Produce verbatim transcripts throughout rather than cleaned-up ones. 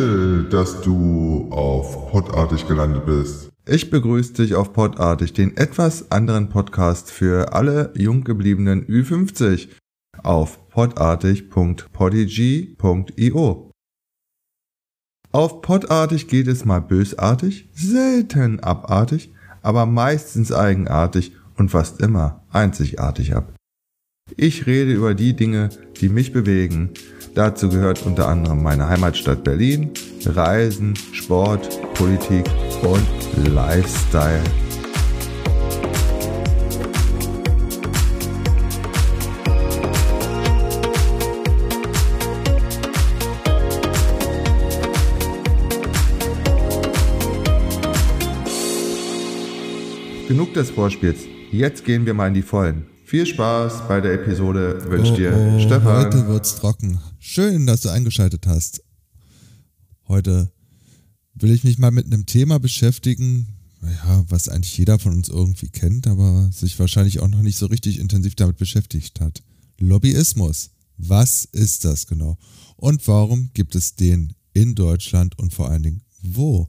Toll, dass du auf Podartig gelandet bist. Ich begrüße dich auf Podartig, den etwas anderen Podcast für alle jung gebliebenen Ü fünfzig auf podartig punkt podigy punkt io. Auf Podartig geht es mal bösartig, selten abartig, aber meistens eigenartig und fast immer einzigartig ab. Ich rede über die Dinge, die mich bewegen. Dazu gehört unter anderem meine Heimatstadt Berlin, Reisen, Sport, Politik und Lifestyle. Genug des Vorspiels, jetzt gehen wir mal in die Vollen. Viel Spaß bei der Episode wünscht oh, dir oh, Stefan. Heute wird's trocken. Schön, dass du eingeschaltet hast. Heute will ich mich mal mit einem Thema beschäftigen, ja, was eigentlich jeder von uns irgendwie kennt, aber sich wahrscheinlich auch noch nicht so richtig intensiv damit beschäftigt hat. Lobbyismus. Was ist das genau? Und warum gibt es den in Deutschland und vor allen Dingen wo?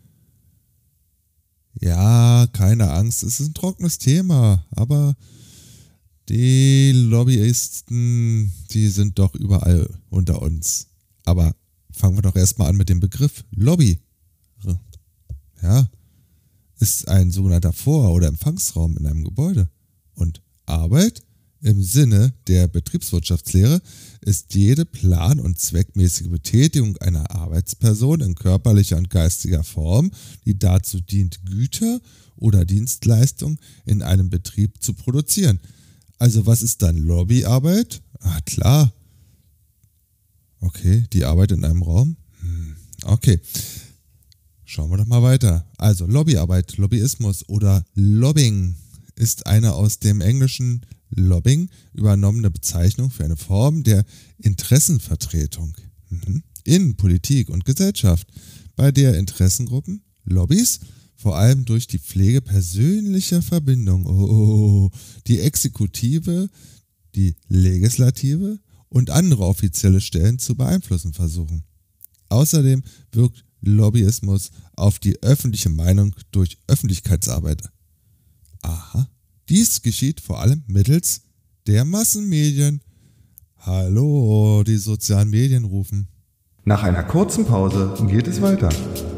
Ja, keine Angst, es ist ein trockenes Thema, aber die Lobbyisten, die sind doch überall unter uns. Aber fangen wir doch erstmal an mit dem Begriff Lobby. Ja, ist ein sogenannter Vor- oder Empfangsraum in einem Gebäude. Und Arbeit im Sinne der Betriebswirtschaftslehre ist jede plan- und zweckmäßige Betätigung einer Arbeitsperson in körperlicher und geistiger Form, die dazu dient, Güter oder Dienstleistungen in einem Betrieb zu produzieren. Also was ist dann Lobbyarbeit? Ah, klar. Okay, die Arbeit in einem Raum? Hm, okay. Schauen wir doch mal weiter. Also Lobbyarbeit, Lobbyismus oder Lobbying ist eine aus dem englischen Lobbying übernommene Bezeichnung für eine Form der Interessenvertretung mhm. in Politik und Gesellschaft, bei der Interessengruppen, Lobbys, vor allem durch die Pflege persönlicher Verbindung, oh, die Exekutive, die Legislative und andere offizielle Stellen zu beeinflussen versuchen. Außerdem wirkt Lobbyismus auf die öffentliche Meinung durch Öffentlichkeitsarbeit. Aha, dies geschieht vor allem mittels der Massenmedien. Hallo, die sozialen Medien rufen. Nach einer kurzen Pause geht es weiter.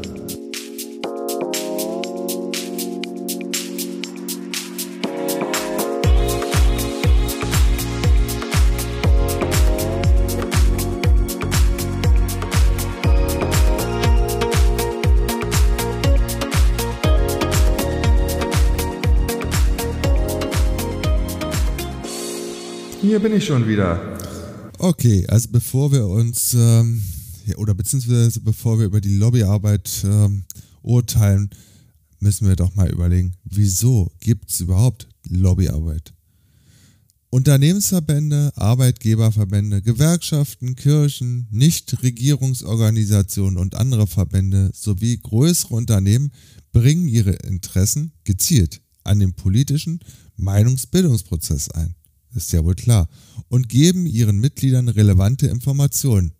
Hier bin ich schon wieder. Okay, also bevor wir uns, ähm, oder beziehungsweise bevor wir über die Lobbyarbeit ähm, urteilen, müssen wir doch mal überlegen, wieso gibt es überhaupt Lobbyarbeit? Unternehmensverbände, Arbeitgeberverbände, Gewerkschaften, Kirchen, Nichtregierungsorganisationen und andere Verbände sowie größere Unternehmen bringen ihre Interessen gezielt an den politischen Meinungsbildungsprozess ein. Ist ja wohl klar. Und geben ihren Mitgliedern relevante Informationen.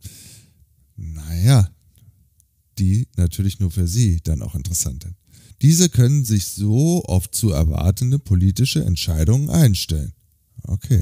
Naja, die natürlich nur für sie dann auch interessant sind. Diese können sich so auf zu erwartende politische Entscheidungen einstellen. Okay.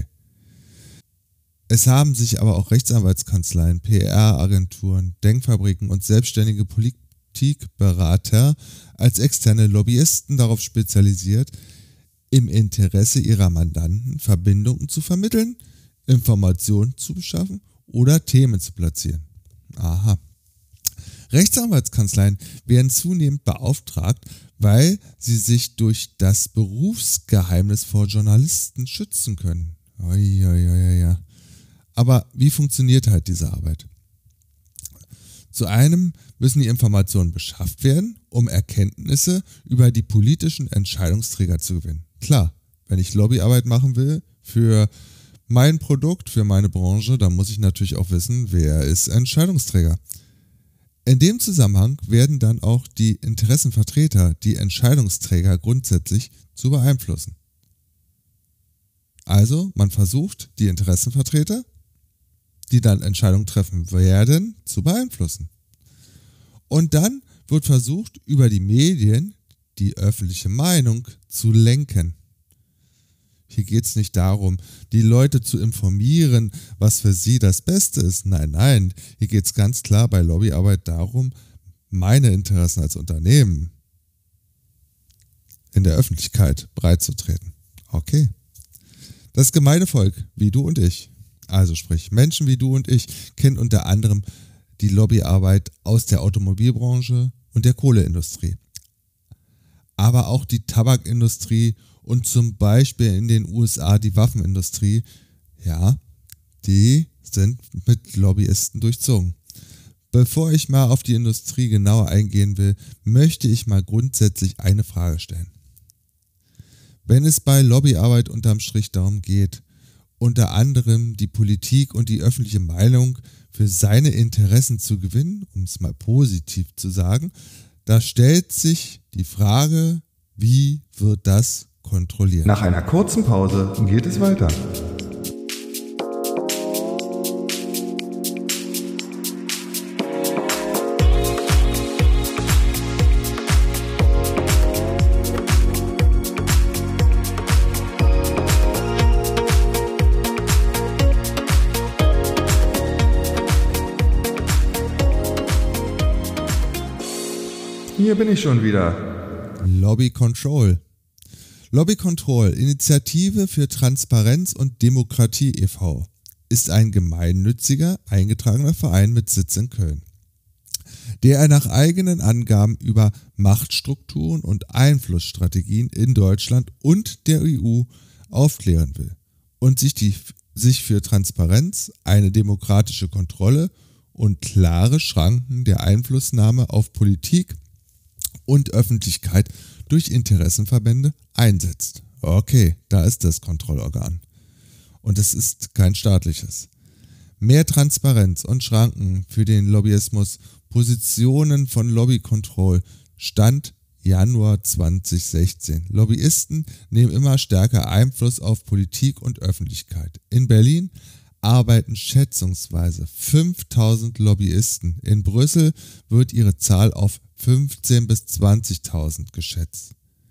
Es haben sich aber auch Rechtsanwaltskanzleien, P R-Agenturen, Denkfabriken und selbstständige Politikberater als externe Lobbyisten darauf spezialisiert, im Interesse ihrer Mandanten Verbindungen zu vermitteln, Informationen zu beschaffen oder Themen zu platzieren. Aha. Rechtsanwaltskanzleien werden zunehmend beauftragt, weil sie sich durch das Berufsgeheimnis vor Journalisten schützen können. Oi, oi, oi, oi. Aber wie funktioniert halt diese Arbeit? Zu einem müssen die Informationen beschafft werden, um Erkenntnisse über die politischen Entscheidungsträger zu gewinnen. Klar, wenn ich Lobbyarbeit machen will für mein Produkt, für meine Branche, dann muss ich natürlich auch wissen, wer ist Entscheidungsträger. In dem Zusammenhang werden dann auch die Interessenvertreter, die Entscheidungsträger grundsätzlich zu beeinflussen. Also, man versucht, die Interessenvertreter, die dann Entscheidungen treffen werden, zu beeinflussen. Und dann wird versucht, über die Medien die öffentliche Meinung zu lenken. Hier geht es nicht darum, die Leute zu informieren, was für sie das Beste ist. Nein, nein, hier geht es ganz klar bei Lobbyarbeit darum, meine Interessen als Unternehmen in der Öffentlichkeit breitzutreten. Okay. Das gemeine Volk, wie du und ich, also sprich Menschen wie du und ich, kennen unter anderem die Lobbyarbeit aus der Automobilbranche und der Kohleindustrie. Aber auch die Tabakindustrie und zum Beispiel in den U S A die Waffenindustrie, ja, die sind mit Lobbyisten durchzogen. Bevor ich mal auf die Industrie genauer eingehen will, möchte ich mal grundsätzlich eine Frage stellen. Wenn es bei Lobbyarbeit unterm Strich darum geht, unter anderem die Politik und die öffentliche Meinung für seine Interessen zu gewinnen, um es mal positiv zu sagen, da stellt sich die Frage, wie wird das kontrolliert? Nach einer kurzen Pause geht es weiter. Hier bin ich schon wieder. Lobby Control. Lobby Control, Initiative für Transparenz und Demokratie e V, ist ein gemeinnütziger, eingetragener Verein mit Sitz in Köln, der nach eigenen Angaben über Machtstrukturen und Einflussstrategien in Deutschland und der E U aufklären will und sich, die, sich für Transparenz, eine demokratische Kontrolle und klare Schranken der Einflussnahme auf Politik und Öffentlichkeit durch Interessenverbände einsetzt. Okay, da ist das Kontrollorgan. Und es ist kein staatliches. Mehr Transparenz und Schranken für den Lobbyismus, Positionen von Lobby Control, Stand Januar zwanzig sechzehn. Lobbyisten nehmen immer stärker Einfluss auf Politik und Öffentlichkeit. In Berlin arbeiten schätzungsweise fünftausend Lobbyisten. In Brüssel wird ihre Zahl auf fünfzehntausend bis zwanzigtausend geschätzt.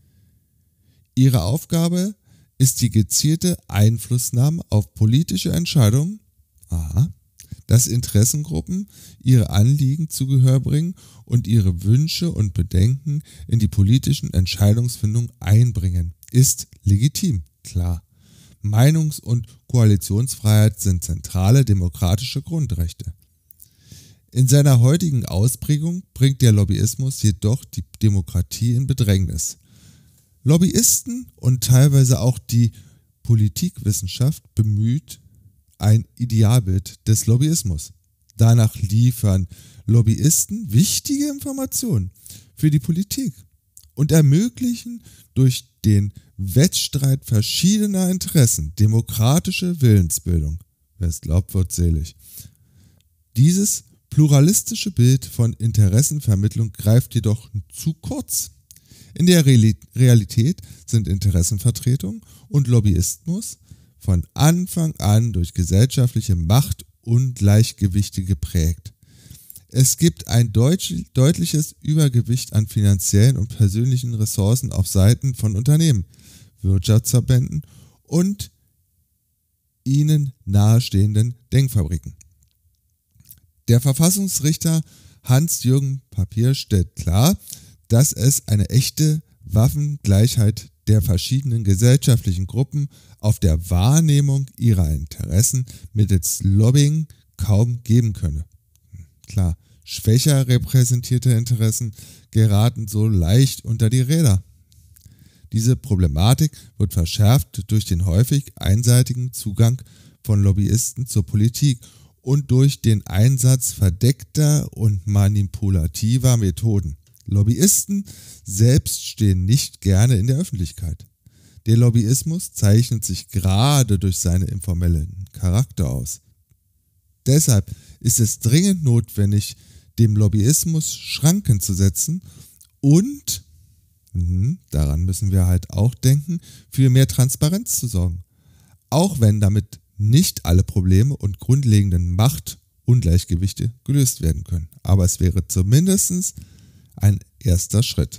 Ihre Aufgabe ist die gezielte Einflussnahme auf politische Entscheidungen, aha, dass Interessengruppen ihre Anliegen zu Gehör bringen und ihre Wünsche und Bedenken in die politischen Entscheidungsfindung einbringen. Ist legitim, klar. Meinungs- und Koalitionsfreiheit sind zentrale demokratische Grundrechte. In seiner heutigen Ausprägung bringt der Lobbyismus jedoch die Demokratie in Bedrängnis. Lobbyisten und teilweise auch die Politikwissenschaft bemüht ein Idealbild des Lobbyismus. Danach liefern Lobbyisten wichtige Informationen für die Politik und ermöglichen durch den Wettstreit verschiedener Interessen demokratische Willensbildung. Wer es glaubt, wird selig. Dieses pluralistische Bild von Interessenvermittlung greift jedoch zu kurz. In der Realität sind Interessenvertretung und Lobbyismus von Anfang an durch gesellschaftliche Machtungleichgewichte geprägt. Es gibt ein deutliches Übergewicht an finanziellen und persönlichen Ressourcen auf Seiten von Unternehmen, Wirtschaftsverbänden und ihnen nahestehenden Denkfabriken. Der Verfassungsrichter Hans-Jürgen Papier stellt klar, dass es eine echte Waffengleichheit der verschiedenen gesellschaftlichen Gruppen auf der Wahrnehmung ihrer Interessen mittels Lobbying kaum geben könne. Klar, schwächer repräsentierte Interessen geraten so leicht unter die Räder. Diese Problematik wird verschärft durch den häufig einseitigen Zugang von Lobbyisten zur Politik und durch den Einsatz verdeckter und manipulativer Methoden. Lobbyisten selbst stehen nicht gerne in der Öffentlichkeit. Der Lobbyismus zeichnet sich gerade durch seinen informellen Charakter aus. Deshalb ist es dringend notwendig, dem Lobbyismus Schranken zu setzen und, mh, daran müssen wir halt auch denken, für mehr Transparenz zu sorgen. Auch wenn damit nicht alle Probleme und grundlegenden Macht- Ungleichgewichte gelöst werden können. Aber es wäre zumindest ein erster Schritt.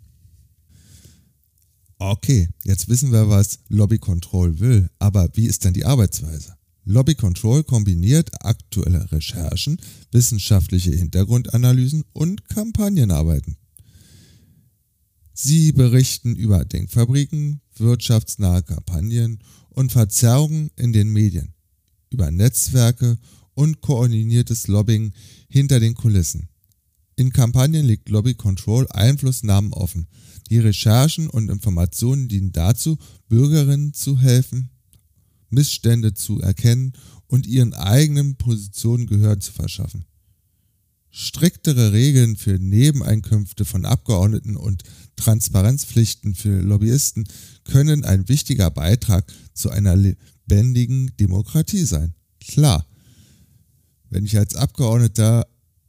Okay, jetzt wissen wir, was Lobby Control will, aber wie ist denn die Arbeitsweise? Lobby Control kombiniert aktuelle Recherchen, wissenschaftliche Hintergrundanalysen und Kampagnenarbeiten. Sie berichten über Denkfabriken, wirtschaftsnahe Kampagnen und Verzerrungen in den Medien, über Netzwerke und koordiniertes Lobbying hinter den Kulissen. In Kampagnen legt Lobby Control Einflussnahmen offen. Die Recherchen und Informationen dienen dazu, Bürgerinnen zu helfen, Missstände zu erkennen und ihren eigenen Positionen Gehör zu verschaffen. Striktere Regeln für Nebeneinkünfte von Abgeordneten und Transparenzpflichten für Lobbyisten können ein wichtiger Beitrag zu einer lebendigen Demokratie sein. Klar, wenn ich als Abgeordneter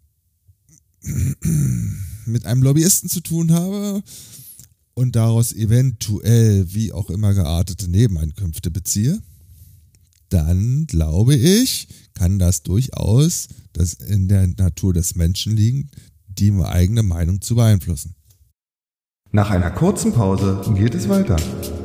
mit einem Lobbyisten zu tun habe und daraus eventuell wie auch immer geartete Nebeneinkünfte beziehe, dann glaube ich, kann das durchaus das in der Natur des Menschen liegen, die eigene Meinung zu beeinflussen. Nach einer kurzen Pause geht es weiter.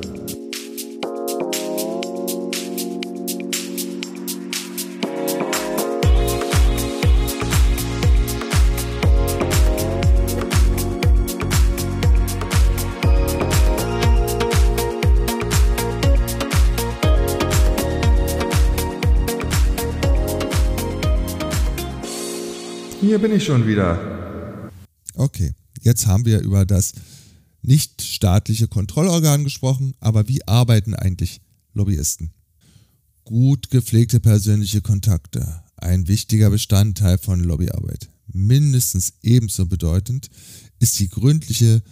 Hier bin ich schon wieder. Okay, jetzt haben wir über das nichtstaatliche Kontrollorgan gesprochen, aber wie arbeiten eigentlich Lobbyisten? Gut gepflegte persönliche Kontakte, ein wichtiger Bestandteil von Lobbyarbeit. Mindestens ebenso bedeutend ist die gründliche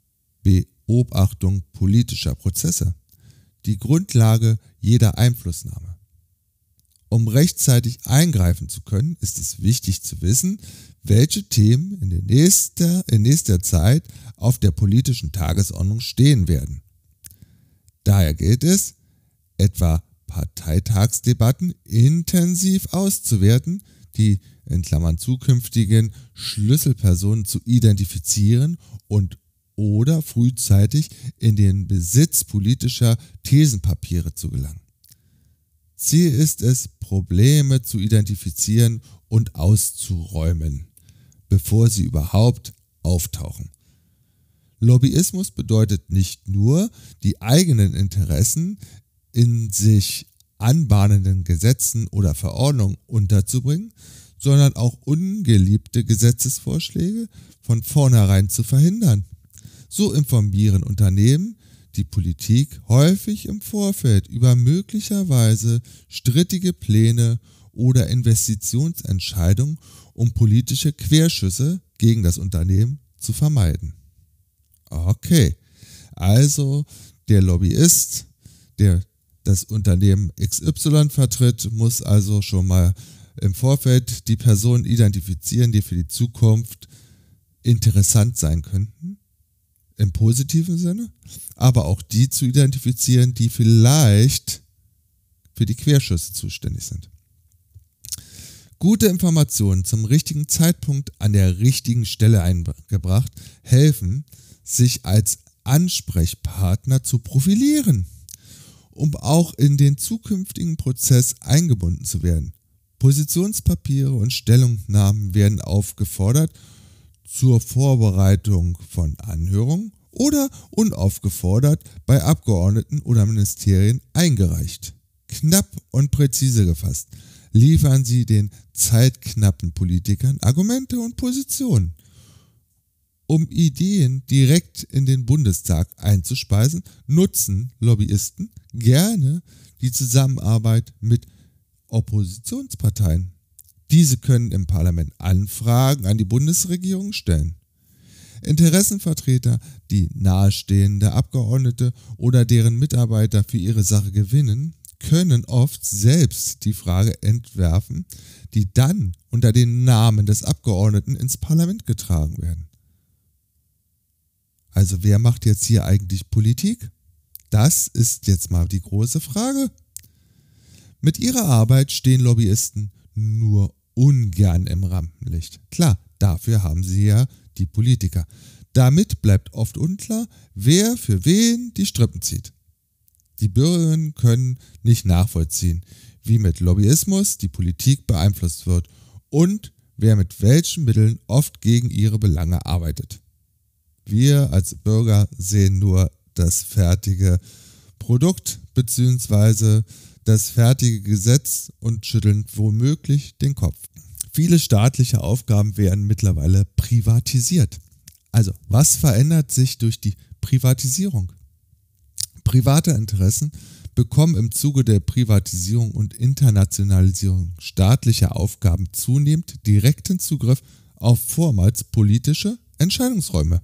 Beobachtung politischer Prozesse, die Grundlage jeder Einflussnahme. Um rechtzeitig eingreifen zu können, ist es wichtig zu wissen, welche Themen in, der nächster, in nächster Zeit auf der politischen Tagesordnung stehen werden. Daher gilt es, etwa Parteitagsdebatten intensiv auszuwerten, die in Klammern zukünftigen Schlüsselpersonen zu identifizieren und oder frühzeitig in den Besitz politischer Thesenpapiere zu gelangen. Ziel ist es, Probleme zu identifizieren und auszuräumen, bevor sie überhaupt auftauchen. Lobbyismus bedeutet nicht nur, die eigenen Interessen in sich anbahnenden Gesetzen oder Verordnungen unterzubringen, sondern auch ungeliebte Gesetzesvorschläge von vornherein zu verhindern. So informieren Unternehmen die Politik häufig im Vorfeld über möglicherweise strittige Pläne oder Investitionsentscheidungen, um politische Querschüsse gegen das Unternehmen zu vermeiden. Okay, also der Lobbyist, der das Unternehmen X Y vertritt, muss also schon mal im Vorfeld die Personen identifizieren, die für die Zukunft interessant sein könnten. Im positiven Sinne, aber auch die zu identifizieren, die vielleicht für die Querschüsse zuständig sind. Gute Informationen zum richtigen Zeitpunkt an der richtigen Stelle eingebracht helfen, sich als Ansprechpartner zu profilieren, um auch in den zukünftigen Prozess eingebunden zu werden. Positionspapiere und Stellungnahmen werden aufgefordert, zur Vorbereitung von Anhörungen oder unaufgefordert bei Abgeordneten oder Ministerien eingereicht. Knapp und präzise gefasst liefern sie den zeitknappen Politikern Argumente und Positionen. Um Ideen direkt in den Bundestag einzuspeisen, nutzen Lobbyisten gerne die Zusammenarbeit mit Oppositionsparteien. Diese können im Parlament Anfragen an die Bundesregierung stellen. Interessenvertreter, die nahestehende Abgeordnete oder deren Mitarbeiter für ihre Sache gewinnen, können oft selbst die Frage entwerfen, die dann unter dem Namen des Abgeordneten ins Parlament getragen werden. Also wer macht jetzt hier eigentlich Politik? Das ist jetzt mal die große Frage. Mit ihrer Arbeit stehen Lobbyisten nur ungern im Rampenlicht. Klar, dafür haben sie ja die Politiker. Damit bleibt oft unklar, wer für wen die Strippen zieht. Die Bürgerinnen können nicht nachvollziehen, wie mit Lobbyismus die Politik beeinflusst wird und wer mit welchen Mitteln oft gegen ihre Belange arbeitet. Wir als Bürger sehen nur das fertige Produkt bzw. das fertige Gesetz und schütteln womöglich den Kopf. Viele staatliche Aufgaben werden mittlerweile privatisiert. Also, was verändert sich durch die Privatisierung? Private Interessen bekommen im Zuge der Privatisierung und Internationalisierung staatlicher Aufgaben zunehmend direkten Zugriff auf vormals politische Entscheidungsräume.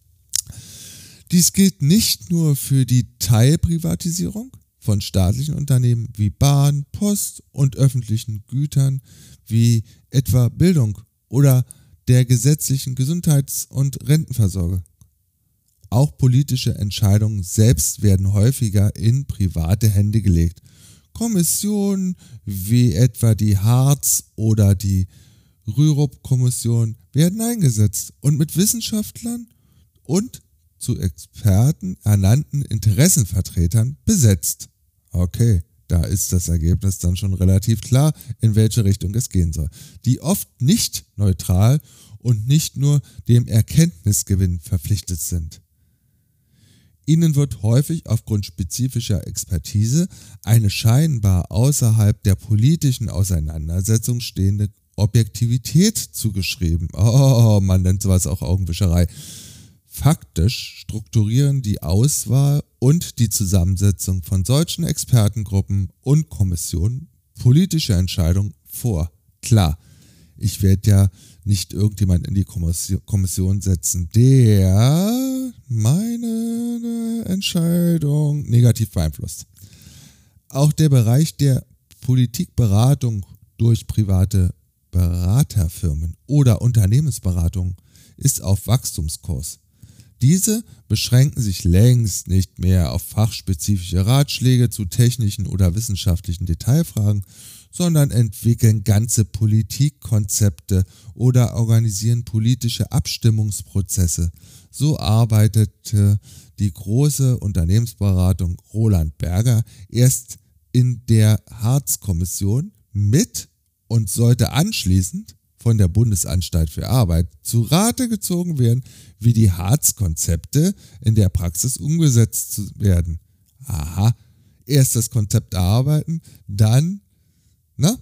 Dies gilt nicht nur für die Teilprivatisierung von staatlichen Unternehmen wie Bahn, Post und öffentlichen Gütern wie etwa Bildung oder der gesetzlichen Gesundheits- und Rentenversorgung. Auch politische Entscheidungen selbst werden häufiger in private Hände gelegt. Kommissionen wie etwa die Hartz oder die Rürup-Kommission werden eingesetzt und mit Wissenschaftlern und zu Experten ernannten Interessenvertretern besetzt. Okay, da ist das Ergebnis dann schon relativ klar, in welche Richtung es gehen soll. Die oft nicht neutral und nicht nur dem Erkenntnisgewinn verpflichtet sind. Ihnen wird häufig aufgrund spezifischer Expertise eine scheinbar außerhalb der politischen Auseinandersetzung stehende Objektivität zugeschrieben. Oh, man nennt sowas auch Augenwischerei. Faktisch strukturieren die Auswahl und die Zusammensetzung von solchen Expertengruppen und Kommissionen politische Entscheidungen vor. Klar, ich werde ja nicht irgendjemand in die Kommission setzen, der meine Entscheidung negativ beeinflusst. Auch der Bereich der Politikberatung durch private Beraterfirmen oder Unternehmensberatung ist auf Wachstumskurs. Diese beschränken sich längst nicht mehr auf fachspezifische Ratschläge zu technischen oder wissenschaftlichen Detailfragen, sondern entwickeln ganze Politikkonzepte oder organisieren politische Abstimmungsprozesse. So arbeitete die große Unternehmensberatung Roland Berger erst in der Hartz-Kommission mit und sollte anschließend von der Bundesanstalt für Arbeit zu Rate gezogen werden, wie die Hartz-Konzepte in der Praxis umgesetzt zu werden. Aha, erst das Konzept erarbeiten, dann, na,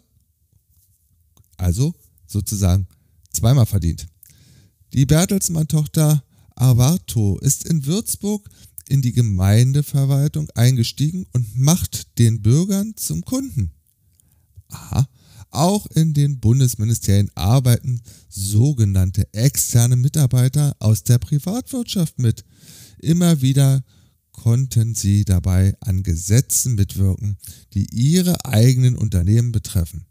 also sozusagen zweimal verdient. Die Bertelsmann-Tochter Arvato ist in Würzburg in die Gemeindeverwaltung eingestiegen und macht den Bürgern zum Kunden. Aha. Auch in den Bundesministerien arbeiten sogenannte externe Mitarbeiter aus der Privatwirtschaft mit. Immer wieder konnten sie dabei an Gesetzen mitwirken, die ihre eigenen Unternehmen betreffen.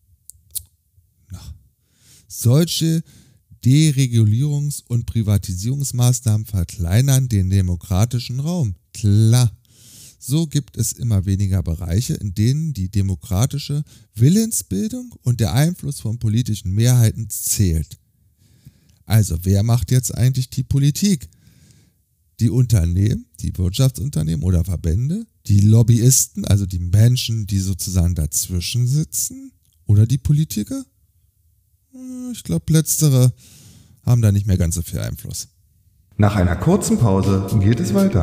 Solche Deregulierungs- und Privatisierungsmaßnahmen verkleinern den demokratischen Raum. Klar. So gibt es immer weniger Bereiche, in denen die demokratische Willensbildung und der Einfluss von politischen Mehrheiten zählt. Also wer macht jetzt eigentlich die Politik? Die Unternehmen, die Wirtschaftsunternehmen oder Verbände, die Lobbyisten, also die Menschen, die sozusagen dazwischen sitzen, oder die Politiker? Ich glaube, letztere haben da nicht mehr ganz so viel Einfluss. Nach einer kurzen Pause geht es weiter.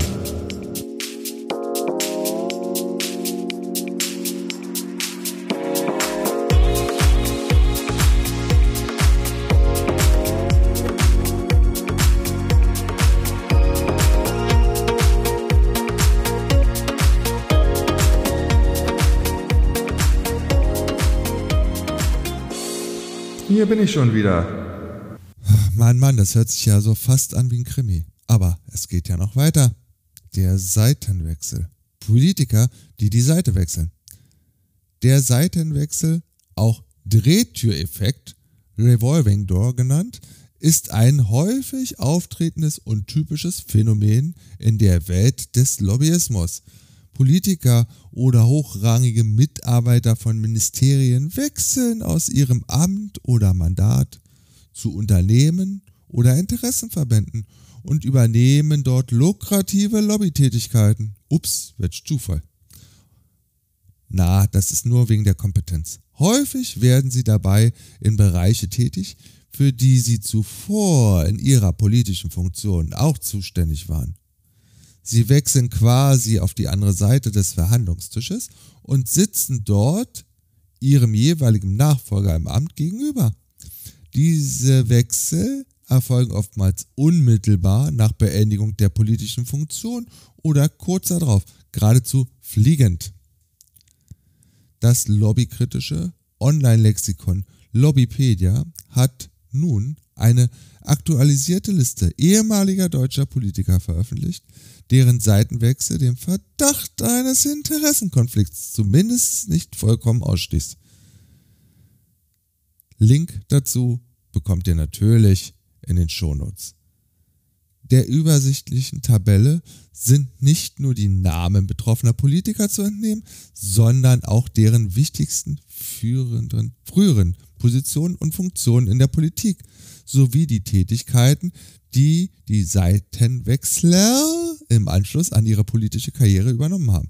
Hier bin ich schon wieder. Mann, Mann, das hört sich ja so fast an wie ein Krimi. Aber es geht ja noch weiter. Der Seitenwechsel. Politiker, die die Seite wechseln. Der Seitenwechsel, auch Drehtüreffekt, Revolving Door genannt, ist ein häufig auftretendes und typisches Phänomen in der Welt des Lobbyismus. Politiker oder hochrangige Mitarbeiter von Ministerien wechseln aus ihrem Amt oder Mandat zu Unternehmen oder Interessenverbänden und übernehmen dort lukrative Lobbytätigkeiten. Ups, welch Zufall. Na, das ist nur wegen der Kompetenz. Häufig werden sie dabei in Bereiche tätig, für die sie zuvor in ihrer politischen Funktion auch zuständig waren. Sie wechseln quasi auf die andere Seite des Verhandlungstisches und sitzen dort ihrem jeweiligen Nachfolger im Amt gegenüber. Diese Wechsel erfolgen oftmals unmittelbar nach Beendigung der politischen Funktion oder kurz darauf, geradezu fliegend. Das lobbykritische Online-Lexikon Lobbypedia hat nun eine aktualisierte Liste ehemaliger deutscher Politiker veröffentlicht, deren Seitenwechsel den Verdacht eines Interessenkonflikts zumindest nicht vollkommen ausschließt. Link dazu bekommt ihr natürlich in den Shownotes. Der übersichtlichen Tabelle sind nicht nur die Namen betroffener Politiker zu entnehmen, sondern auch deren wichtigsten führenden, früheren Positionen und Funktionen in der Politik sowie die Tätigkeiten, die die Seitenwechsler im Anschluss an ihre politische Karriere übernommen haben.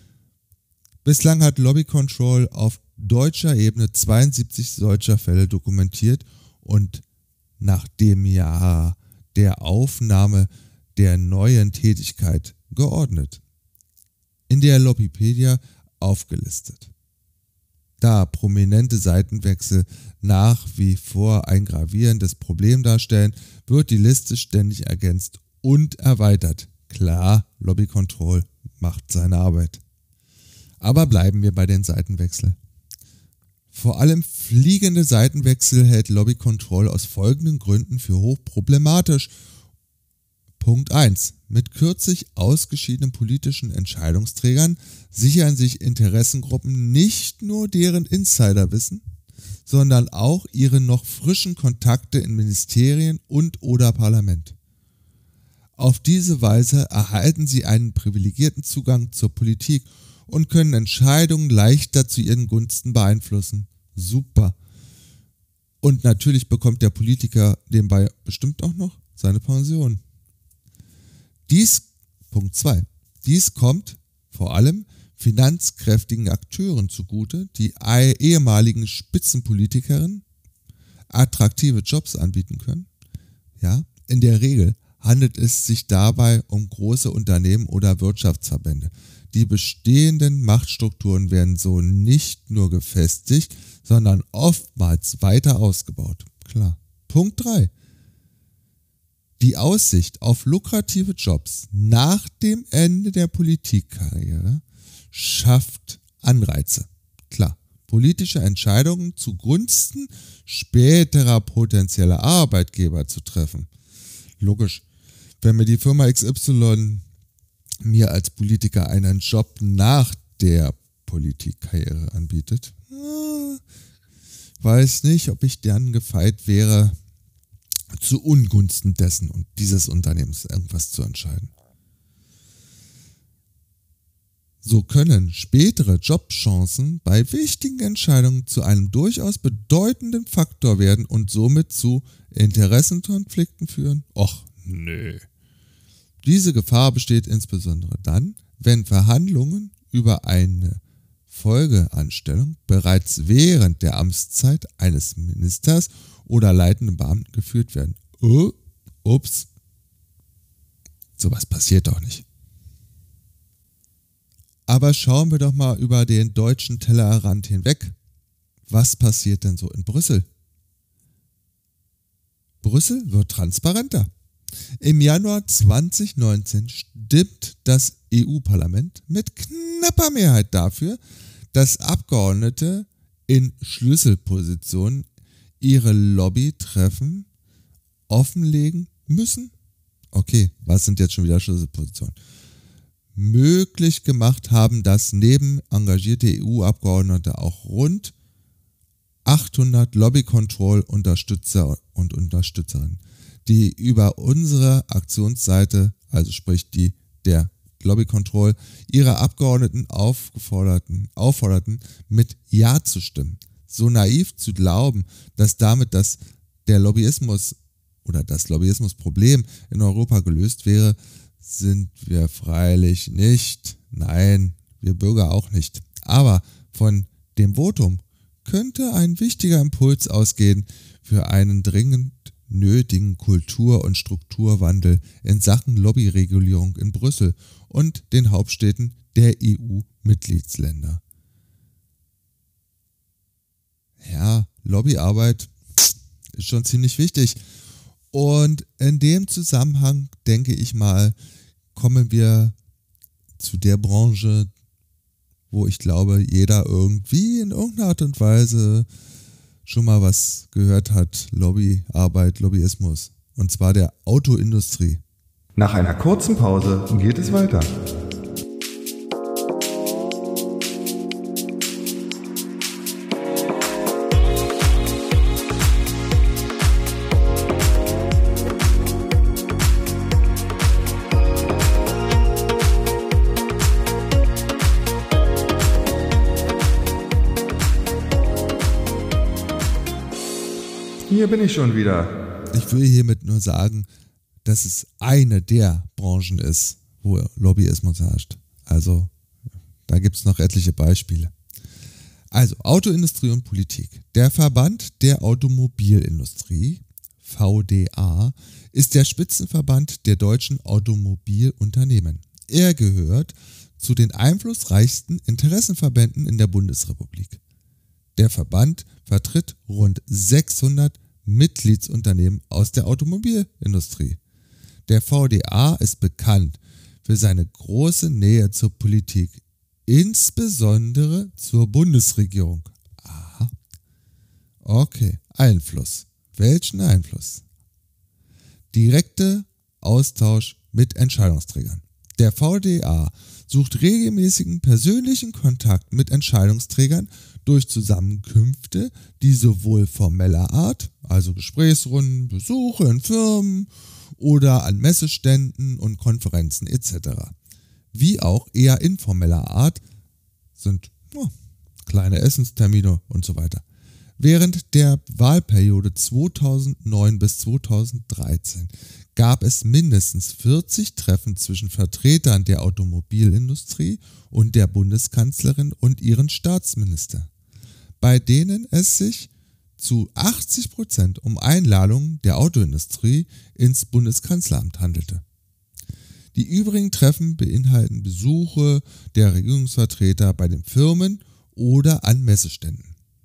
Bislang hat Lobby Control auf deutscher Ebene zweiundsiebzig solcher Fälle dokumentiert und nach dem Jahr der Aufnahme der neuen Tätigkeit geordnet. In der Lobbypedia aufgelistet. Da prominente Seitenwechsel nach wie vor ein gravierendes Problem darstellen, wird die Liste ständig ergänzt und erweitert. Klar, Lobby Control macht seine Arbeit. Aber bleiben wir bei den Seitenwechseln. Vor allem fliegende Seitenwechsel hält Lobby Control aus folgenden Gründen für hochproblematisch. Punkt eins. Mit kürzlich ausgeschiedenen politischen Entscheidungsträgern sichern sich Interessengruppen nicht nur deren Insiderwissen, sondern auch ihre noch frischen Kontakte in Ministerien und oder Parlament. Auf diese Weise erhalten sie einen privilegierten Zugang zur Politik und können Entscheidungen leichter zu ihren Gunsten beeinflussen. Super. Und natürlich bekommt der Politiker nebenbei bestimmt auch noch seine Pension. Dies, Punkt zwei. Dies kommt vor allem finanzkräftigen Akteuren zugute, die ehemaligen Spitzenpolitikerinnen attraktive Jobs anbieten können. Ja, in der Regel handelt es sich dabei um große Unternehmen oder Wirtschaftsverbände. Die bestehenden Machtstrukturen werden so nicht nur gefestigt, sondern oftmals weiter ausgebaut. Klar. Punkt drei. Die Aussicht auf lukrative Jobs nach dem Ende der Politikkarriere schafft Anreize. Klar, politische Entscheidungen zugunsten späterer potenzieller Arbeitgeber zu treffen. Logisch, wenn mir die Firma X Y mir als Politiker einen Job nach der Politikkarriere anbietet, weiß nicht, ob ich dann gefeit wäre, zu Ungunsten dessen und dieses Unternehmens irgendwas zu entscheiden. So können spätere Jobchancen bei wichtigen Entscheidungen zu einem durchaus bedeutenden Faktor werden und somit zu Interessenkonflikten führen. Och, nö. Diese Gefahr besteht insbesondere dann, wenn Verhandlungen über eine Folgeanstellung bereits während der Amtszeit eines Ministers oder leitenden Beamten geführt werden. Oh, ups. Sowas passiert doch nicht. Aber schauen wir doch mal über den deutschen Tellerrand hinweg. Was passiert denn so in Brüssel? Brüssel wird transparenter. Im Januar zwanzig neunzehn stimmt das E U-Parlament mit knapper Mehrheit dafür, dass Abgeordnete in Schlüsselpositionen ihre Lobbytreffen offenlegen müssen. Okay, was sind jetzt schon wieder Schlüsselpositionen? Möglich gemacht haben das neben engagierte E U-Abgeordnete auch rund achthundert Lobby-Control-Unterstützer und Unterstützerinnen, die über unsere Aktionsseite, also sprich die der Lobby Control ihre Abgeordneten aufgeforderten, aufforderten, mit Ja zu stimmen. So naiv zu glauben, dass damit das, der Lobbyismus oder das Lobbyismusproblem in Europa gelöst wäre, sind wir freilich nicht. Nein, wir Bürger auch nicht. Aber von dem Votum könnte ein wichtiger Impuls ausgehen für einen dringend nötigen Kultur- und Strukturwandel in Sachen Lobbyregulierung in Brüssel und den Hauptstädten der E U-Mitgliedsländer. Ja, Lobbyarbeit ist schon ziemlich wichtig. Und in dem Zusammenhang, denke ich mal, kommen wir zu der Branche, wo ich glaube, jeder irgendwie in irgendeiner Art und Weise schon mal was gehört hat. Lobbyarbeit, Lobbyismus. Und zwar der Autoindustrie. Nach einer kurzen Pause geht es weiter. Hier bin ich schon wieder. Ich will hiermit nur sagen, dass es eine der Branchen ist, wo Lobbyismus herrscht. Also, da gibt es noch etliche Beispiele. Also, Autoindustrie und Politik. Der Verband der Automobilindustrie, V D A, ist der Spitzenverband der deutschen Automobilunternehmen. Er gehört zu den einflussreichsten Interessenverbänden in der Bundesrepublik. Der Verband vertritt rund sechshundert Mitgliedsunternehmen aus der Automobilindustrie. Der V D A ist bekannt für seine große Nähe zur Politik, insbesondere zur Bundesregierung. Aha. Okay, Einfluss. Welchen Einfluss? Direkter Austausch mit Entscheidungsträgern. Der V D A sucht regelmäßigen persönlichen Kontakt mit Entscheidungsträgern durch Zusammenkünfte, die sowohl formeller Art, also Gesprächsrunden, Besuche in Firmen oder an Messeständen und Konferenzen et cetera, wie auch eher informeller Art, sind oh, kleine Essenstermine und so weiter. Während der Wahlperiode zweitausendneun bis zweitausenddreizehn gab es mindestens vierzig Treffen zwischen Vertretern der Automobilindustrie und der Bundeskanzlerin und ihren Staatsminister, bei denen es sich zu achtzig Prozent um Einladungen der Autoindustrie ins Bundeskanzleramt handelte. Die übrigen Treffen beinhalten Besuche der Regierungsvertreter bei den Firmen oder an Messeständen.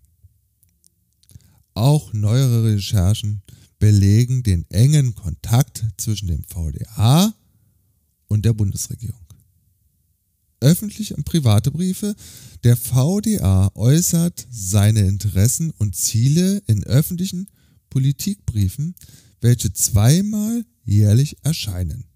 Auch neuere Recherchen belegen den engen Kontakt zwischen dem V D A und der Bundesregierung. Öffentliche und private Briefe. Der V D A äußert seine Interessen und Ziele in öffentlichen Politikbriefen, welche zweimal jährlich erscheinen.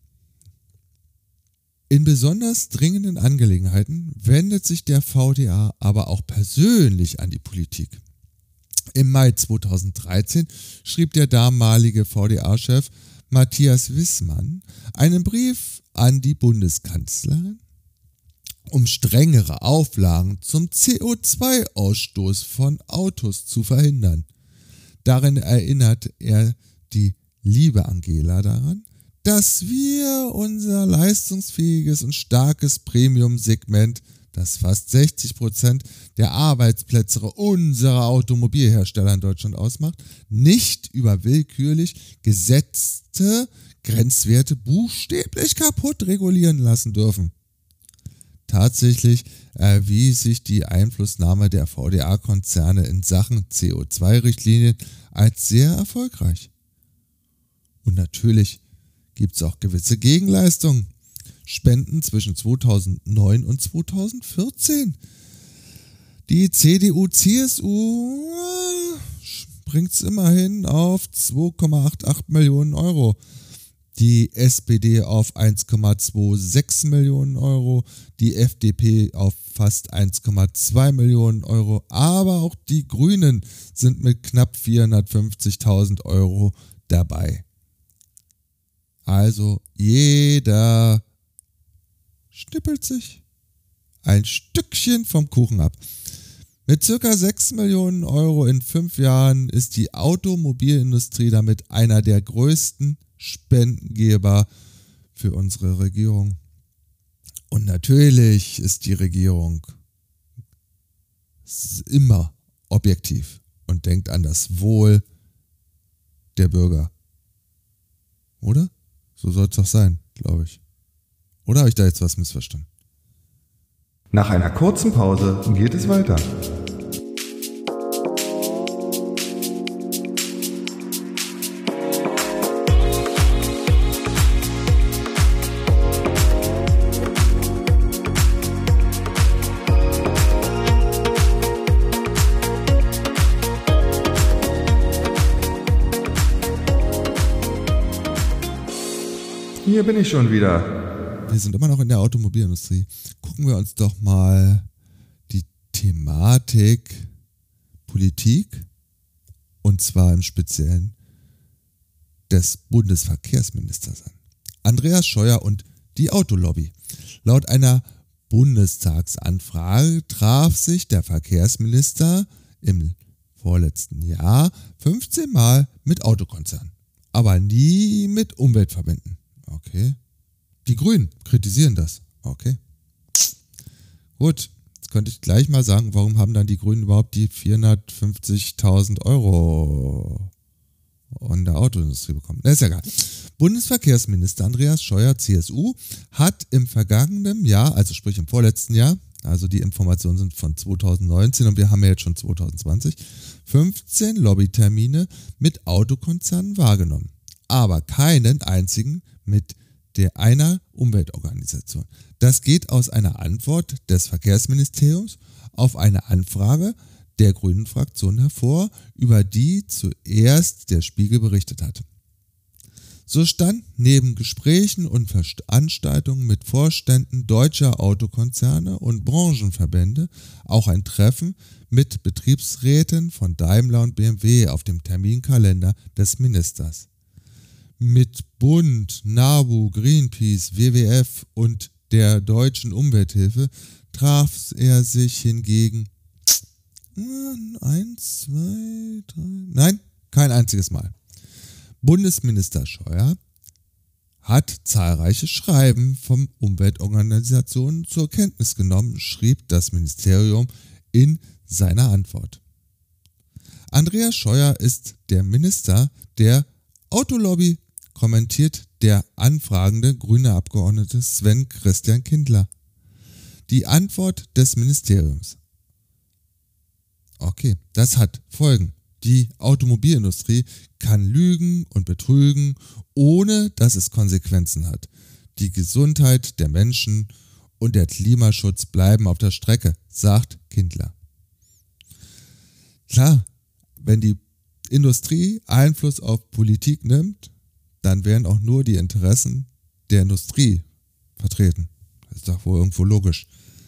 In besonders dringenden Angelegenheiten wendet sich der V D A aber auch persönlich an die Politik. Im Mai zweitausenddreizehn schrieb der damalige V D A-Chef Matthias Wissmann einen Brief an die Bundeskanzlerin, um strengere Auflagen zum C O zwei Ausstoß von Autos zu verhindern. Darin erinnert er die liebe Angela daran, dass wir unser leistungsfähiges und starkes Premium-Segment, das fast sechzig Prozent der Arbeitsplätze unserer Automobilhersteller in Deutschland ausmacht, nicht über willkürlich gesetzte Grenzwerte buchstäblich kaputt regulieren lassen dürfen. Tatsächlich erwies sich die Einflussnahme der V D A-Konzerne in Sachen C O zwei Richtlinien als sehr erfolgreich. Und natürlich gibt es auch gewisse Gegenleistungen. Spenden zwischen zweitausendneun und zweitausendvierzehn. Die C D U C S U bringt es immerhin auf zwei Komma achtundachtzig Millionen Euro. Die S P D auf eins Komma sechsundzwanzig Millionen Euro, die F D P auf fast eins Komma zwei Millionen Euro, aber auch die Grünen sind mit knapp vierhundertfünfzigtausend Euro dabei. Also jeder schnippelt sich ein Stückchen vom Kuchen ab. Mit circa sechs Millionen Euro in fünf Jahren ist die Automobilindustrie damit einer der größten Spendengeber für unsere Regierung. Und natürlich ist die Regierung immer objektiv und denkt an das Wohl der Bürger. Oder? So soll es doch sein, glaube ich. Oder habe ich da jetzt was missverstanden? Nach einer kurzen Pause geht es weiter. Hier bin ich schon wieder. Wir sind immer noch in der Automobilindustrie. Gucken wir uns doch mal die Thematik Politik, und zwar im Speziellen des Bundesverkehrsministers an. Andreas Scheuer und die Autolobby. Laut einer Bundestagsanfrage traf sich der Verkehrsminister im vorletzten Jahr fünfzehn Mal mit Autokonzernen, aber nie mit Umweltverbänden. Okay. Die Grünen kritisieren das. Okay. Gut, jetzt könnte ich gleich mal sagen, warum haben dann die Grünen überhaupt die vierhundertfünfzigtausend Euro in der Autoindustrie bekommen? Das ist ja egal. Bundesverkehrsminister Andreas Scheuer, C S U, hat im vergangenen Jahr, also sprich im vorletzten Jahr, also die Informationen sind von zweitausendneunzehn und wir haben ja jetzt schon zweitausendzwanzig, fünfzehn Lobbytermine mit Autokonzernen wahrgenommen, aber keinen einzigen mit der einer Umweltorganisation. Das geht aus einer Antwort des Verkehrsministeriums auf eine Anfrage der Grünen Fraktion hervor, über die zuerst der Spiegel berichtet hatte. So stand neben Gesprächen und Veranstaltungen mit Vorständen deutscher Autokonzerne und Branchenverbände auch ein Treffen mit Betriebsräten von Daimler und B M W auf dem Terminkalender des Ministers. Mit Bund, NABU, Greenpeace, W W F und der Deutschen Umwelthilfe traf er sich hingegen eins, zwei, drei, nein, kein einziges Mal. Bundesminister Scheuer hat zahlreiche Schreiben von Umweltorganisationen zur Kenntnis genommen, schrieb das Ministerium in seiner Antwort. Andreas Scheuer ist der Minister der Autolobby, kommentiert der anfragende grüne Abgeordnete Sven Christian Kindler. Die Antwort des Ministeriums. Okay, das hat Folgen. Die Automobilindustrie kann lügen und betrügen, ohne dass es Konsequenzen hat. Die Gesundheit der Menschen und der Klimaschutz bleiben auf der Strecke, sagt Kindler. Klar, wenn die Industrie Einfluss auf Politik nimmt, dann werden auch nur die Interessen der Industrie vertreten. Das ist doch wohl irgendwo logisch.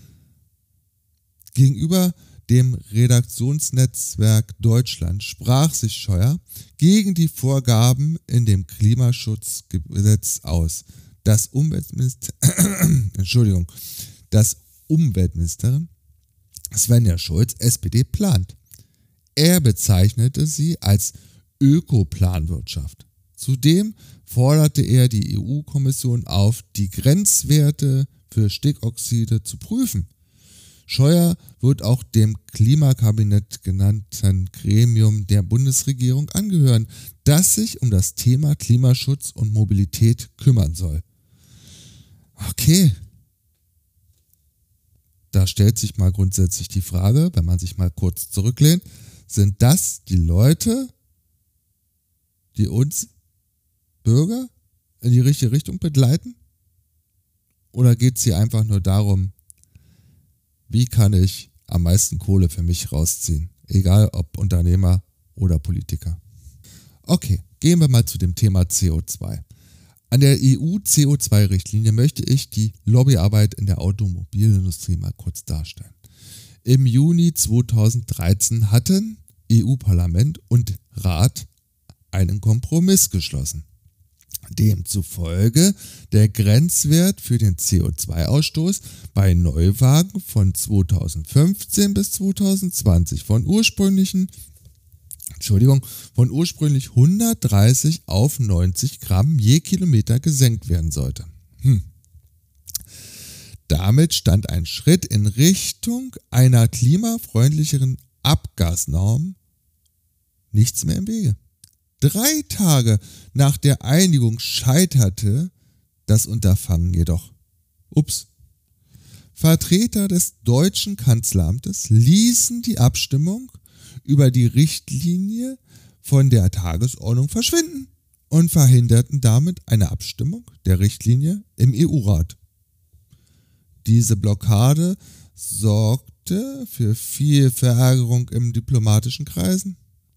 Gegenüber dem Redaktionsnetzwerk Deutschland sprach sich Scheuer gegen die Vorgaben in dem Klimaschutzgesetz aus. Das Umweltminister, Entschuldigung, das Umweltministerin Svenja Schulz, S P D, plant. Er bezeichnete sie als Ökoplanwirtschaft. Zudem forderte er die E U-Kommission auf, die Grenzwerte für Stickoxide zu prüfen. Scheuer wird auch dem Klimakabinett genannten Gremium der Bundesregierung angehören, das sich um das Thema Klimaschutz und Mobilität kümmern soll. Okay. Da stellt sich mal grundsätzlich die Frage, wenn man sich mal kurz zurücklehnt, sind das die Leute, die uns Bürger in die richtige Richtung begleiten? Oder geht es hier einfach nur darum, wie kann ich am meisten Kohle für mich rausziehen? Egal ob Unternehmer oder Politiker. Okay, gehen wir mal zu dem Thema C O zwei. An der E U-C O zwei Richtlinie möchte ich die Lobbyarbeit in der Automobilindustrie mal kurz darstellen. Im Juni zweitausenddreizehn hatten E U-Parlament und Rat einen Kompromiss geschlossen. Demzufolge der Grenzwert für den C O zwei Ausstoß bei Neuwagen von zweitausendfünfzehn bis zweitausendzwanzig von ursprünglichen, Entschuldigung, von ursprünglich hundertdreißig auf neunzig Gramm je Kilometer gesenkt werden sollte. Hm. Damit stand ein Schritt in Richtung einer klimafreundlicheren Abgasnorm nichts mehr im Wege. Drei Tage nach der Einigung scheiterte das Unterfangen jedoch. Ups. Vertreter des deutschen Kanzleramtes ließen die Abstimmung über die Richtlinie von der Tagesordnung verschwinden und verhinderten damit eine Abstimmung der Richtlinie im E U-Rat. Diese Blockade sorgte für viel Verärgerung in diplomatischen Kreisen.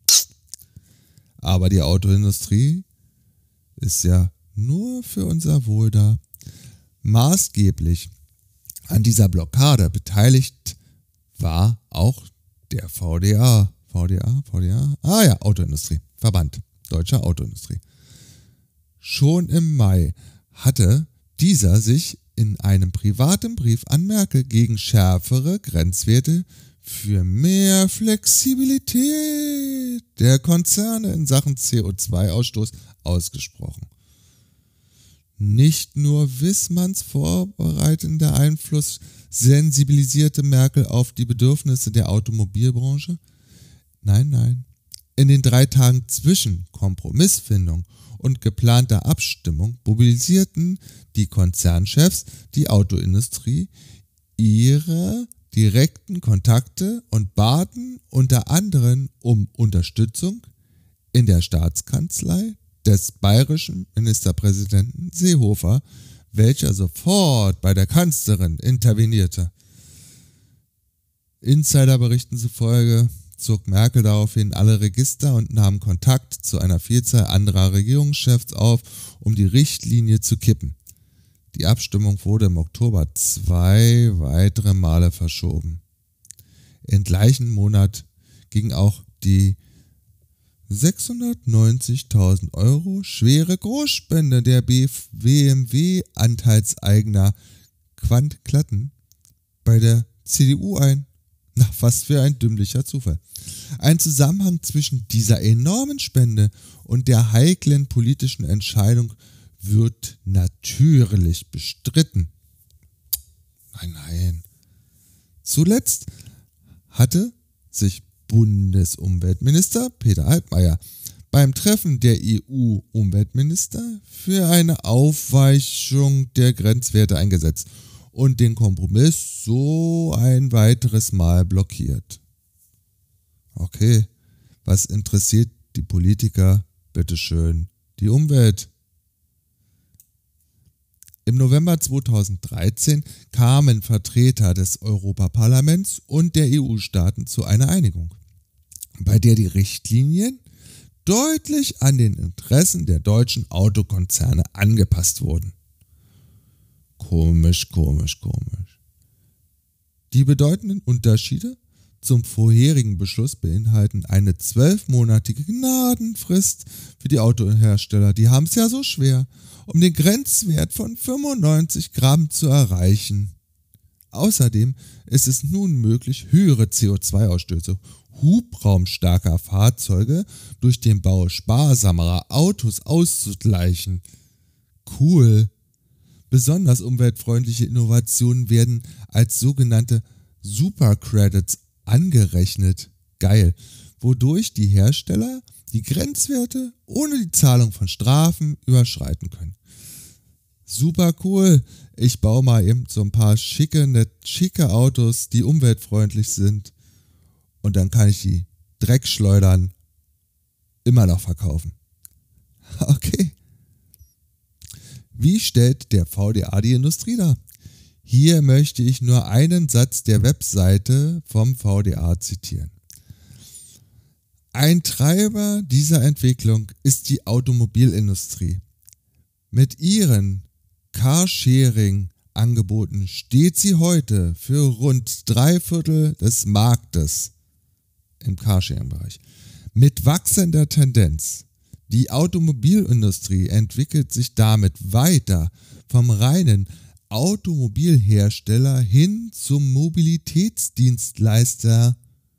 Aber die Autoindustrie ist ja nur für unser Wohl da. Maßgeblich an dieser Blockade beteiligt war auch der V D A. V D A, V D A? Ah ja, Autoindustrie. Verband Deutscher Autoindustrie. Schon im Mai hatte dieser sich in einem privaten Brief an Merkel gegen schärfere Grenzwerte für mehr Flexibilität der Konzerne in Sachen C O zwei Ausstoß ausgesprochen. Nicht nur Wissmanns vorbereitender Einfluss sensibilisierte Merkel auf die Bedürfnisse der Automobilbranche. Nein, nein. In den drei Tagen zwischen Kompromissfindung und geplanter Abstimmung mobilisierten die Konzernchefs die Autoindustrie ihre direkten Kontakte und baten unter anderem um Unterstützung in der Staatskanzlei des bayerischen Ministerpräsidenten Seehofer, welcher sofort bei der Kanzlerin intervenierte. Insiderberichten zufolge zog Merkel daraufhin alle Register und nahm Kontakt zu einer Vielzahl anderer Regierungschefs auf, um die Richtlinie zu kippen. Die Abstimmung wurde im Oktober zwei weitere Male verschoben. Im gleichen Monat ging auch die sechshundertneunzigtausend Euro schwere Großspende der B M W-Anteilseigner Quandt Klatten bei der C D U ein. Na, was für ein dümmlicher Zufall. Ein Zusammenhang zwischen dieser enormen Spende und der heiklen politischen Entscheidung wird natürlich bestritten. Nein, nein. Zuletzt hatte sich Bundesumweltminister Peter Altmaier beim Treffen der E U-Umweltminister für eine Aufweichung der Grenzwerte eingesetzt und den Kompromiss so ein weiteres Mal blockiert. Okay, was interessiert die Politiker, bitteschön, die Umwelt? Im November zweitausenddreizehn kamen Vertreter des Europaparlaments und der E U-Staaten zu einer Einigung, bei der die Richtlinien deutlich an den Interessen der deutschen Autokonzerne angepasst wurden. Komisch, komisch, komisch. Die bedeutenden Unterschiede zum vorherigen Beschluss beinhalten eine zwölfmonatige Gnadenfrist für die Autohersteller. Die haben es ja so schwer, um den Grenzwert von fünfundneunzig Gramm zu erreichen. Außerdem ist es nun möglich, höhere C O zwei Ausstöße hubraumstarker Fahrzeuge durch den Bau sparsamerer Autos auszugleichen. Cool. Besonders umweltfreundliche Innovationen werden als sogenannte Supercredits angerechnet. Geil. Wodurch die Hersteller die Grenzwerte ohne die Zahlung von Strafen überschreiten können. Super cool. Ich baue mal eben so ein paar schicke, net, schicke Autos, die umweltfreundlich sind. Und dann kann ich die Dreckschleudern immer noch verkaufen. Okay. Wie stellt der V D A die Industrie dar? Hier möchte ich nur einen Satz der Webseite vom V D A zitieren. Ein Treiber dieser Entwicklung ist die Automobilindustrie. Mit ihren Carsharing-Angeboten steht sie heute für rund drei Viertel des Marktes im Carsharing-Bereich. Mit wachsender Tendenz Die Automobilindustrie entwickelt sich damit weiter vom reinen Automobilhersteller hin zum Mobilitätsdienstleister.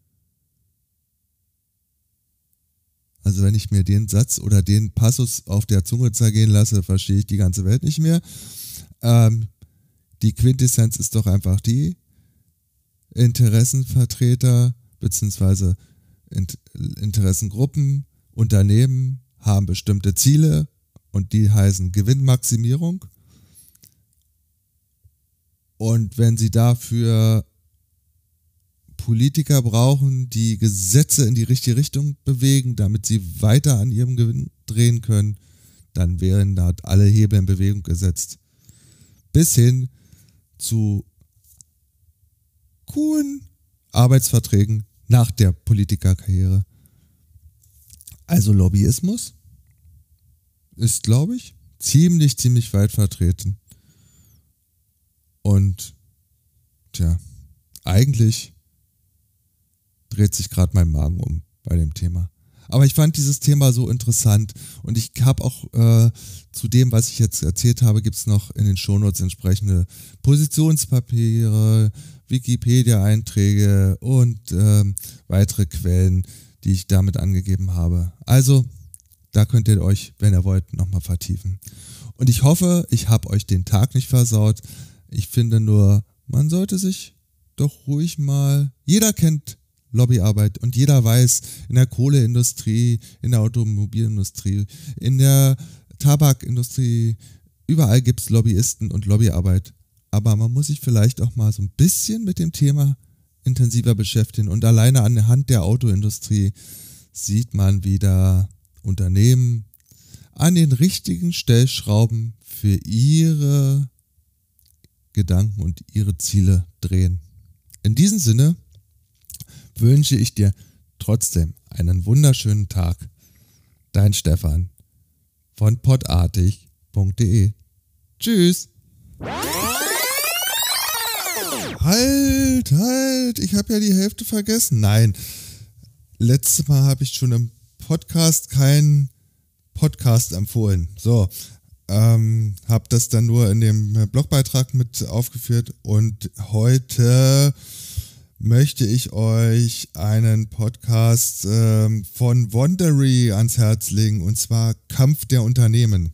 Also wenn ich mir den Satz oder den Passus auf der Zunge zergehen lasse, verstehe ich die ganze Welt nicht mehr. Ähm, die Quintessenz ist doch einfach die: Interessenvertreter bzw. Interessengruppen, Unternehmen haben bestimmte Ziele und die heißen Gewinnmaximierung. Und wenn sie dafür Politiker brauchen, die Gesetze in die richtige Richtung bewegen, damit sie weiter an ihrem Gewinn drehen können, dann wären da alle Hebel in Bewegung gesetzt. Bis hin zu coolen Arbeitsverträgen nach der Politikerkarriere. Also Lobbyismus ist, glaube ich, ziemlich, ziemlich weit vertreten. Und tja, eigentlich dreht sich gerade mein Magen um bei dem Thema. Aber ich fand dieses Thema so interessant und ich habe auch äh, zu dem, was ich jetzt erzählt habe, gibt es noch in den Shownotes entsprechende Positionspapiere, Wikipedia-Einträge und äh, weitere Quellen, die ich damit angegeben habe. Also, da könnt ihr euch, wenn ihr wollt, nochmal vertiefen. Und ich hoffe, ich habe euch den Tag nicht versaut. Ich finde nur, man sollte sich doch ruhig mal, jeder kennt Lobbyarbeit und jeder weiß, in der Kohleindustrie, in der Automobilindustrie, in der Tabakindustrie, überall gibt es Lobbyisten und Lobbyarbeit. Aber man muss sich vielleicht auch mal so ein bisschen mit dem Thema intensiver beschäftigen. Und alleine an der Hand der Autoindustrie sieht man wieder Unternehmen an den richtigen Stellschrauben für ihre Gedanken und ihre Ziele drehen. In diesem Sinne wünsche ich dir trotzdem einen wunderschönen Tag. Dein Stefan von podartig punkt de. Tschüss. Halt, halt, ich habe ja die Hälfte vergessen. Nein, letztes Mal habe ich schon im Podcast keinen Podcast empfohlen. So, ähm, habe das dann nur in dem Blogbeitrag mit aufgeführt und heute möchte ich euch einen Podcast ähm, von Wondery ans Herz legen, und zwar Kampf der Unternehmen.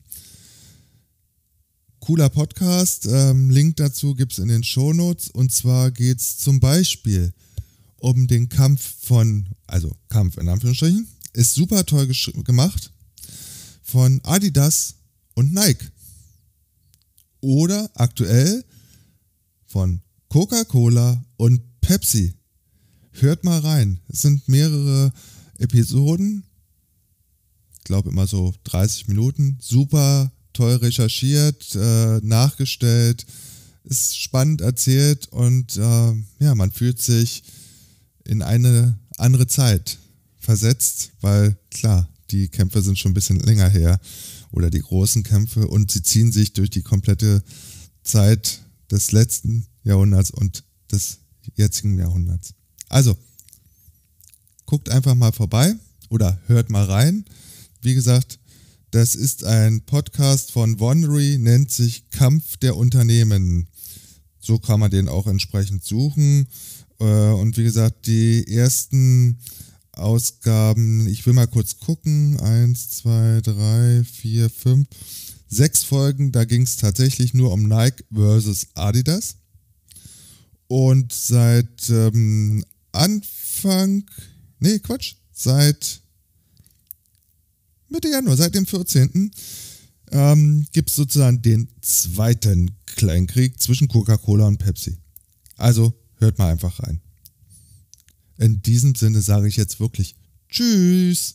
Cooler Podcast, ähm, Link dazu gibt es in den Shownotes, und zwar geht es zum Beispiel um den Kampf von, also Kampf in Anführungsstrichen, ist super toll gesch- gemacht, von Adidas und Nike. Oder aktuell von Coca-Cola und Pepsi. Hört mal rein. Es sind mehrere Episoden. Ich glaube immer so dreißig Minuten. Super toll recherchiert, äh, nachgestellt. Ist spannend erzählt und äh, ja, man fühlt sich in eine andere Zeit versetzt, weil klar, die Kämpfe sind schon ein bisschen länger her oder die großen Kämpfe und sie ziehen sich durch die komplette Zeit des letzten Jahrhunderts und des jetzigen Jahrhunderts. Also, guckt einfach mal vorbei oder hört mal rein. Wie gesagt, das ist ein Podcast von Wondery, nennt sich Kampf der Unternehmen. So kann man den auch entsprechend suchen. Und wie gesagt, die ersten Ausgaben, ich will mal kurz gucken, eins, zwei, drei, vier, fünf, sechs Folgen, da ging es tatsächlich nur um Nike versus Adidas. Und seit ähm, Anfang, nee Quatsch, seit Mitte Januar, seit dem vierzehnten Ähm, gibt es sozusagen den zweiten Kleinkrieg zwischen Coca-Cola und Pepsi. Also hört mal einfach rein. In diesem Sinne sage ich jetzt wirklich Tschüss.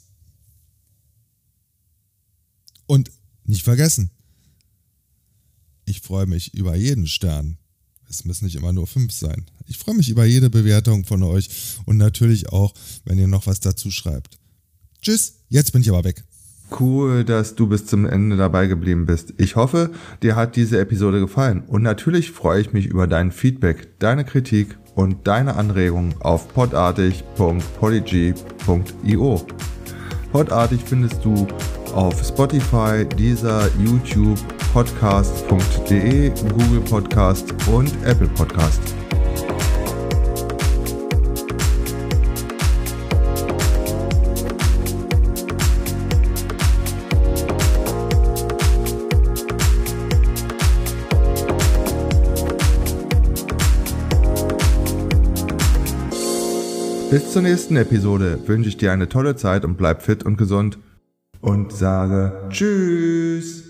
Und nicht vergessen, ich freue mich über jeden Stern. Es müssen nicht immer nur fünf sein. Ich freue mich über jede Bewertung von euch und natürlich auch, wenn ihr noch was dazu schreibt. Tschüss, jetzt bin ich aber weg. Cool, dass du bis zum Ende dabei geblieben bist. Ich hoffe, dir hat diese Episode gefallen. Und natürlich freue ich mich über dein Feedback, deine Kritik und deine Anregungen auf podartig punkt podigy punkt io. Podartig findest du auf Spotify, Deezer, YouTube, podcast punkt de, Google Podcast und Apple Podcast. Bis zur nächsten Episode wünsche ich dir eine tolle Zeit und bleib fit und gesund und sage Tschüss.